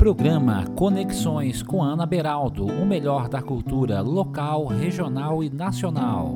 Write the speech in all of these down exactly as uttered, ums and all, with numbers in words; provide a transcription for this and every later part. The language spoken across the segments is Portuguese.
Programa Conexões com Ana Beraldo, o melhor da cultura local, regional e nacional.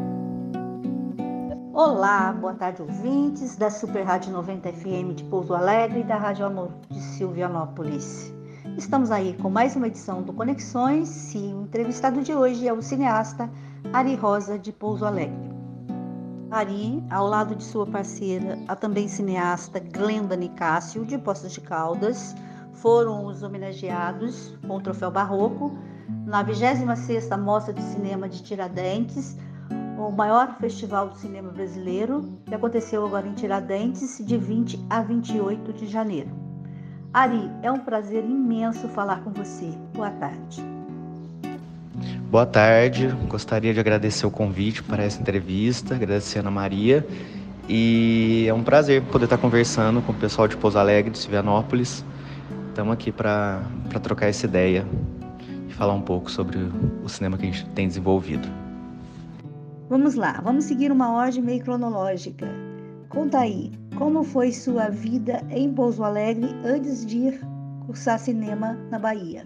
Olá, boa tarde, ouvintes da Super Rádio noventa F M de Pouso Alegre e da Rádio Amor de Silvianópolis. Estamos aí com mais uma edição do Conexões e o entrevistado de hoje é o cineasta Ari Rosa, de Pouso Alegre. Ari, ao lado de sua parceira, a também cineasta Glenda Nicásio, de Poços de Caldas, foram os homenageados com o Troféu Barroco na vigésima sexta Mostra de Cinema de Tiradentes, o maior festival do cinema brasileiro, que aconteceu agora em Tiradentes, de vinte a vinte e oito de janeiro. Ari, é um prazer imenso falar com você. Boa tarde. Boa tarde, gostaria de agradecer o convite para essa entrevista, agradecer a Ana Maria, e é um prazer poder estar conversando com o pessoal de Pouso Alegre, de Silvianópolis. Estamos aqui para trocar essa ideia e falar um pouco sobre o cinema que a gente tem desenvolvido. Vamos lá, vamos seguir uma ordem meio cronológica. Conta aí, como foi sua vida em Pouso Alegre antes de ir cursar cinema na Bahia?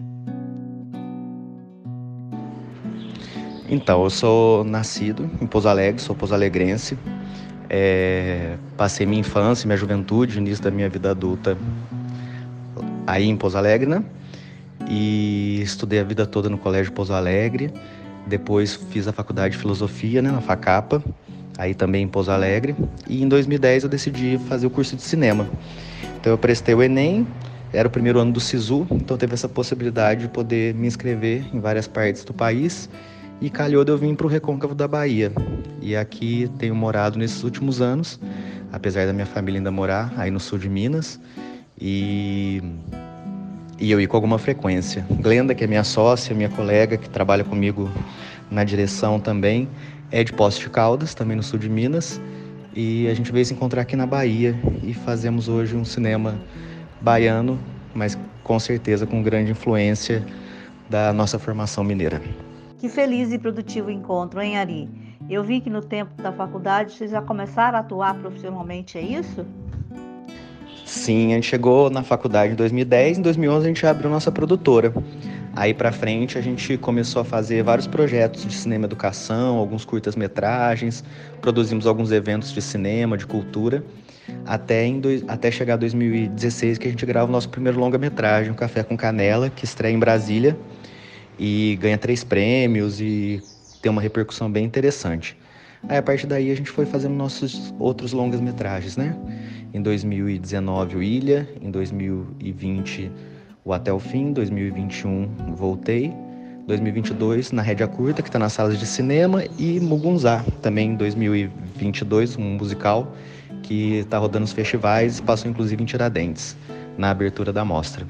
Então, eu sou nascido em Pouso Alegre, sou pouso-alegrense. É, passei minha infância, minha juventude, o início da minha vida adulta aí em Pouso Alegre, né? E estudei a vida toda no Colégio Pouso Alegre. Depois fiz a faculdade de filosofia, né, na Facapa, aí também em Pouso Alegre. E em dois mil e dez eu decidi fazer o curso de cinema. Então eu prestei o Enem, era o primeiro ano do SISU, então teve essa possibilidade de poder me inscrever em várias partes do país. E calhou de eu vir para o Recôncavo da Bahia. E aqui tenho morado nesses últimos anos, apesar da minha família ainda morar aí no sul de Minas. E... E eu ia com alguma frequência. Glenda, que é minha sócia, minha colega, que trabalha comigo na direção também, é de Poços de Caldas, também no sul de Minas. E a gente veio se encontrar aqui na Bahia e fazemos hoje um cinema baiano, mas com certeza com grande influência da nossa formação mineira. Que feliz e produtivo encontro, hein, Ari? Eu vi que no tempo da faculdade vocês já começaram a atuar profissionalmente, é isso? Sim, a gente chegou na faculdade em dois mil e dez, em dois mil e onze a gente abriu nossa produtora. Aí pra frente a gente começou a fazer vários projetos de cinema e educação, alguns curtas-metragens, produzimos alguns eventos de cinema, de cultura, até, em dois, até chegar dois mil e dezesseis, que a gente grava o nosso primeiro longa-metragem, o Café com Canela, que estreia em Brasília e ganha três prêmios e tem uma repercussão bem interessante. Aí a partir daí a gente foi fazendo nossos outros longas-metragens, né? Em dois mil e dezenove o Ilha, em dois mil e vinte o Até o Fim, dois mil e vinte e um Voltei, dois mil e vinte e dois Na Rédea Curta, que está nas salas de cinema, e Mugunzá, também em dois mil e vinte e dois, um musical que está rodando nos festivais e passou inclusive em Tiradentes, na abertura da mostra.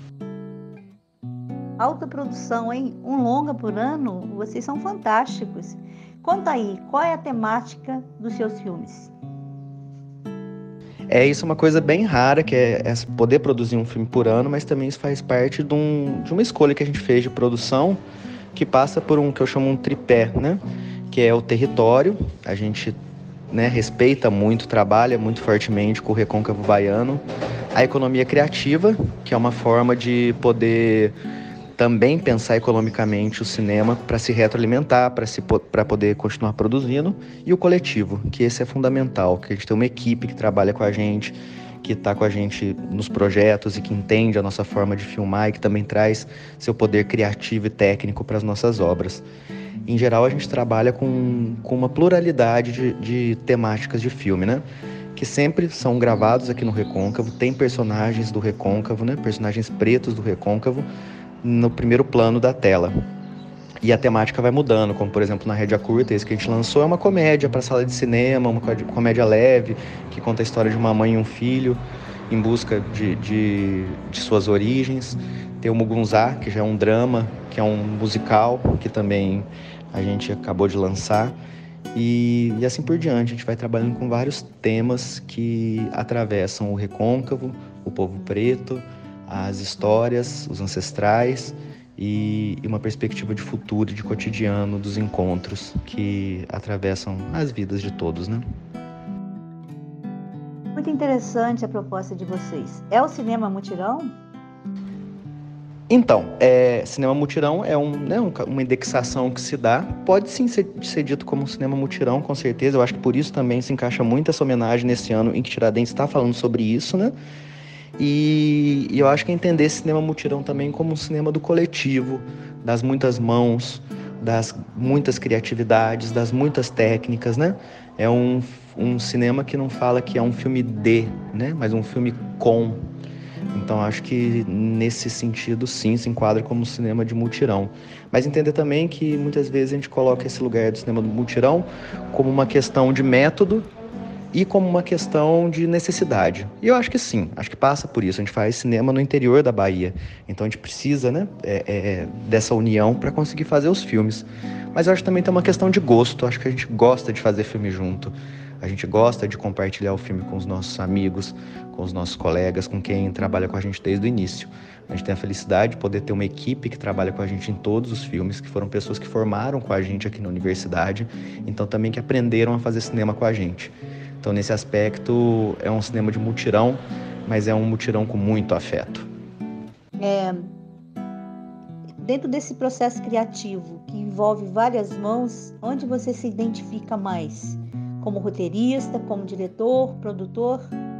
Alta produção, hein? Um longa por ano? Vocês são fantásticos. Conta aí, qual é a temática dos seus filmes? É, isso é uma coisa bem rara, que é, é poder produzir um filme por ano, mas também isso faz parte de, um, de uma escolha que a gente fez de produção, que passa por um que eu chamo um tripé, né? Que é o território. A gente, né, respeita muito, trabalha muito fortemente com o Recôncavo Baiano. A economia criativa, que é uma forma de poder também pensar economicamente o cinema para se retroalimentar, para se, para poder continuar produzindo, e o coletivo, que esse é fundamental, que a gente tem uma equipe que trabalha com a gente, que está com a gente nos projetos e que entende a nossa forma de filmar e que também traz seu poder criativo e técnico para as nossas obras. Em geral, a gente trabalha com, com uma pluralidade de, de temáticas de filme, né? Que sempre são gravados aqui no Recôncavo, tem personagens do Recôncavo, né? Personagens pretos do Recôncavo, no primeiro plano da tela. E a temática vai mudando, como por exemplo na Rédea Curta, esse que a gente lançou é uma comédia para sala de cinema, uma comédia leve, que conta a história de uma mãe e um filho em busca de, de, de suas origens. Tem o Mugunzá, que já é um drama, que é um musical, que também a gente acabou de lançar. E, e assim por diante, a gente vai trabalhando com vários temas que atravessam o Recôncavo, o povo preto, as histórias, os ancestrais e, e uma perspectiva de futuro e de cotidiano dos encontros que atravessam as vidas de todos, né? Muito interessante a proposta de vocês. É o cinema mutirão? Então, é, cinema mutirão é um, né, um, uma indexação que se dá. Pode sim ser, ser dito como um cinema mutirão, com certeza. Eu acho que por isso também se encaixa muito essa homenagem nesse ano em que Tiradentes está falando sobre isso, né? E, e eu acho que é entender esse cinema mutirão também como um cinema do coletivo, das muitas mãos, das muitas criatividades, das muitas técnicas, né? É um, um cinema que não fala que é um filme de, né? Mas um filme com. Então, acho que nesse sentido, sim, se enquadra como cinema de mutirão. Mas entender também que muitas vezes a gente coloca esse lugar do cinema do mutirão como uma questão de método e como uma questão de necessidade. E eu acho que sim, acho que passa por isso. A gente faz cinema no interior da Bahia. Então, a gente precisa, né, é, é, dessa união para conseguir fazer os filmes. Mas eu acho que também tem uma questão de gosto. Acho que a gente gosta de fazer filme junto. A gente gosta de compartilhar o filme com os nossos amigos, com os nossos colegas, com quem trabalha com a gente desde o início. A gente tem a felicidade de poder ter uma equipe que trabalha com a gente em todos os filmes, que foram pessoas que formaram com a gente aqui na universidade, então também que aprenderam a fazer cinema com a gente. Então, nesse aspecto, é um cinema de mutirão, mas é um mutirão com muito afeto. É, dentro desse processo criativo, que envolve várias mãos, onde você se identifica mais? Como roteirista, como diretor, produtor?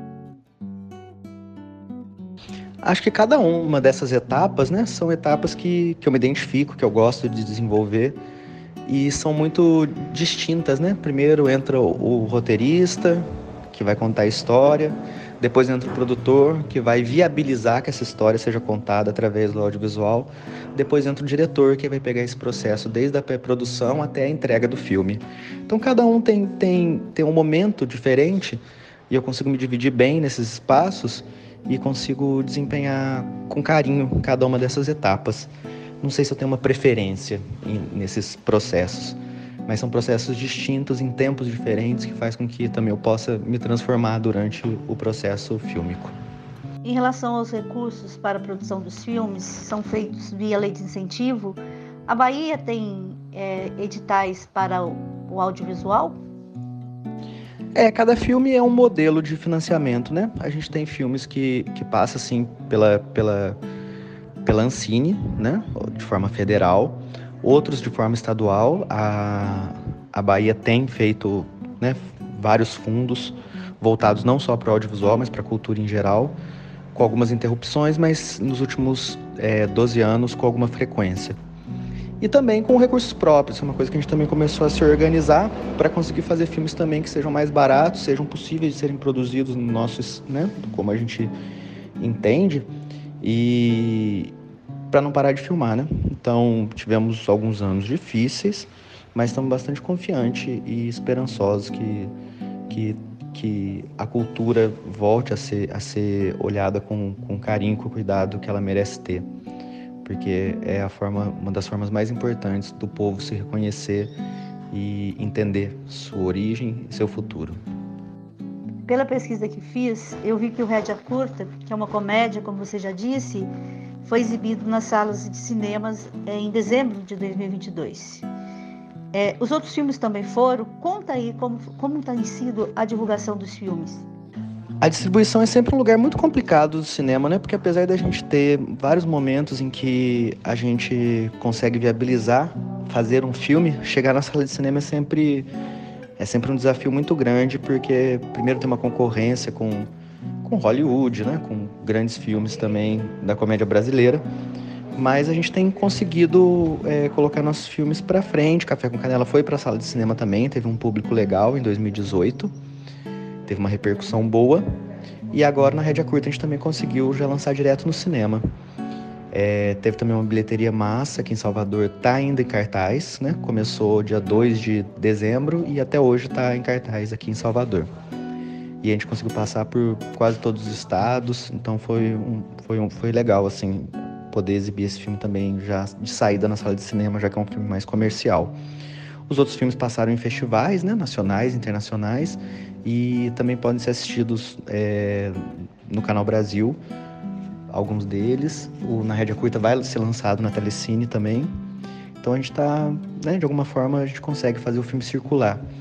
Acho que cada uma dessas etapas, né, são etapas que, que eu me identifico, que eu gosto de desenvolver e são muito distintas, né? Primeiro entra o, o roteirista, que vai contar a história, depois entra o produtor, que vai viabilizar que essa história seja contada através do audiovisual, depois entra o diretor, que vai pegar esse processo desde a pré-produção até a entrega do filme. Então cada um tem, tem, tem um momento diferente e eu consigo me dividir bem nesses espaços e consigo desempenhar com carinho cada uma dessas etapas. Não sei se eu tenho uma preferência em, nesses processos, mas são processos distintos, em tempos diferentes, que faz com que também eu possa me transformar durante o processo fílmico. Em relação aos recursos para a produção dos filmes, são feitos via lei de incentivo. A Bahia tem é, editais para o, o audiovisual? É, cada filme é um modelo de financiamento, né? A gente tem filmes que, que passam, assim, pela, pela, pela Ancine, né? De forma federal. Outros de forma estadual. A, a Bahia tem feito, né, vários fundos voltados não só para o audiovisual, mas para a cultura em geral, com algumas interrupções, mas nos últimos é, doze anos com alguma frequência. E também com recursos próprios, é uma coisa que a gente também começou a se organizar para conseguir fazer filmes também que sejam mais baratos, sejam possíveis de serem produzidos no nosso, né, como a gente entende, e para não parar de filmar, né? Então, tivemos alguns anos difíceis, mas estamos bastante confiantes e esperançosos que, que, que a cultura volte a ser, a ser olhada com, com carinho, com cuidado que ela merece ter. Porque é a forma, uma das formas mais importantes do povo se reconhecer e entender sua origem e seu futuro. Pela pesquisa que fiz, eu vi que o Rédea Curta, que é uma comédia, como você já disse, foi exibido nas salas de cinemas em dezembro de dois mil e vinte e dois. É, os outros filmes também foram. Conta aí como, como tem sido a divulgação dos filmes. A distribuição é sempre um lugar muito complicado do cinema, né? Porque apesar da gente ter vários momentos em que a gente consegue viabilizar fazer um filme, chegar na sala de cinema é sempre, é sempre um desafio muito grande, porque primeiro tem uma concorrência com, com Hollywood, né? Com grandes filmes também da comédia brasileira. Mas a gente tem conseguido é, colocar nossos filmes para frente. Café com Canela foi para a sala de cinema também, teve um público legal em dois mil e dezoito. Teve uma repercussão boa, e agora na Rédea Curta a gente também conseguiu já lançar direto no cinema. É, teve também uma bilheteria massa aqui em Salvador, tá ainda em cartaz, né? Começou dia dois de dezembro e até hoje tá em cartaz aqui em Salvador. E a gente conseguiu passar por quase todos os estados, então foi, um, foi, um, foi legal, assim, poder exibir esse filme também já de saída na sala de cinema, já que é um filme mais comercial. Os outros filmes passaram em festivais, né, nacionais, internacionais, e também podem ser assistidos é, no Canal Brasil, alguns deles. O Na Rédea Curta vai ser lançado na Telecine também. Então a gente está, né, de alguma forma, a gente consegue fazer o filme circular.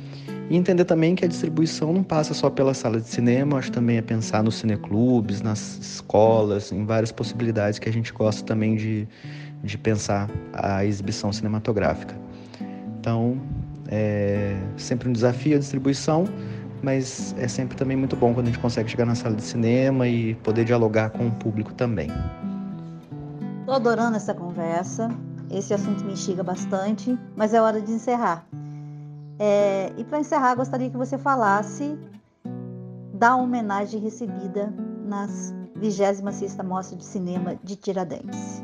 E entender também que a distribuição não passa só pela sala de cinema, acho que também é pensar nos cineclubes, nas escolas, em várias possibilidades que a gente gosta também de, de pensar a exibição cinematográfica. Então, é sempre um desafio a distribuição, mas é sempre também muito bom quando a gente consegue chegar na sala de cinema e poder dialogar com o público também. Estou adorando essa conversa, esse assunto me instiga bastante, mas é hora de encerrar. É, e para encerrar, gostaria que você falasse da homenagem recebida nas vigésima sexta Mostra de Cinema de Tiradentes.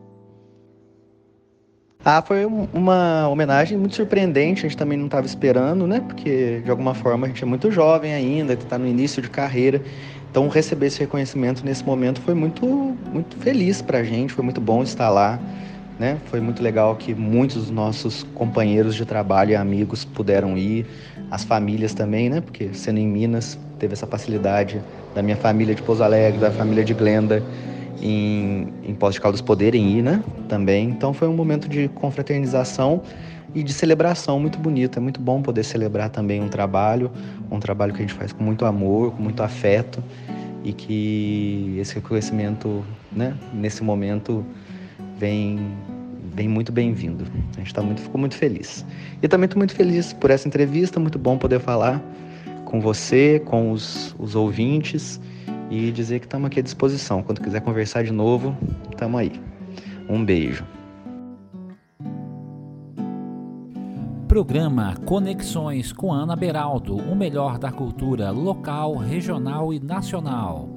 Ah, foi uma homenagem muito surpreendente, a gente também não estava esperando, né? Porque, de alguma forma, a gente é muito jovem ainda, está no início de carreira. Então, receber esse reconhecimento nesse momento foi muito, muito feliz para a gente, foi muito bom estar lá, né? Foi muito legal que muitos dos nossos companheiros de trabalho e amigos puderam ir, as famílias também, né? Porque, sendo em Minas, teve essa facilidade da minha família de Pouso Alegre, da família de Glenda, em, em Poços de Caldas poderem ir, né, também. Então foi um momento de confraternização e de celebração muito bonito. É muito bom poder celebrar também um trabalho, um trabalho que a gente faz com muito amor, com muito afeto, e que esse reconhecimento, né, nesse momento vem, vem muito bem-vindo. A gente tá muito, ficou muito feliz. E também estou muito feliz por essa entrevista, muito bom poder falar com você, com os, os ouvintes, e dizer que estamos aqui à disposição. Quando quiser conversar de novo, estamos aí. Um beijo. Programa Conexões com Ana Beraldo, o melhor da cultura local, regional e nacional.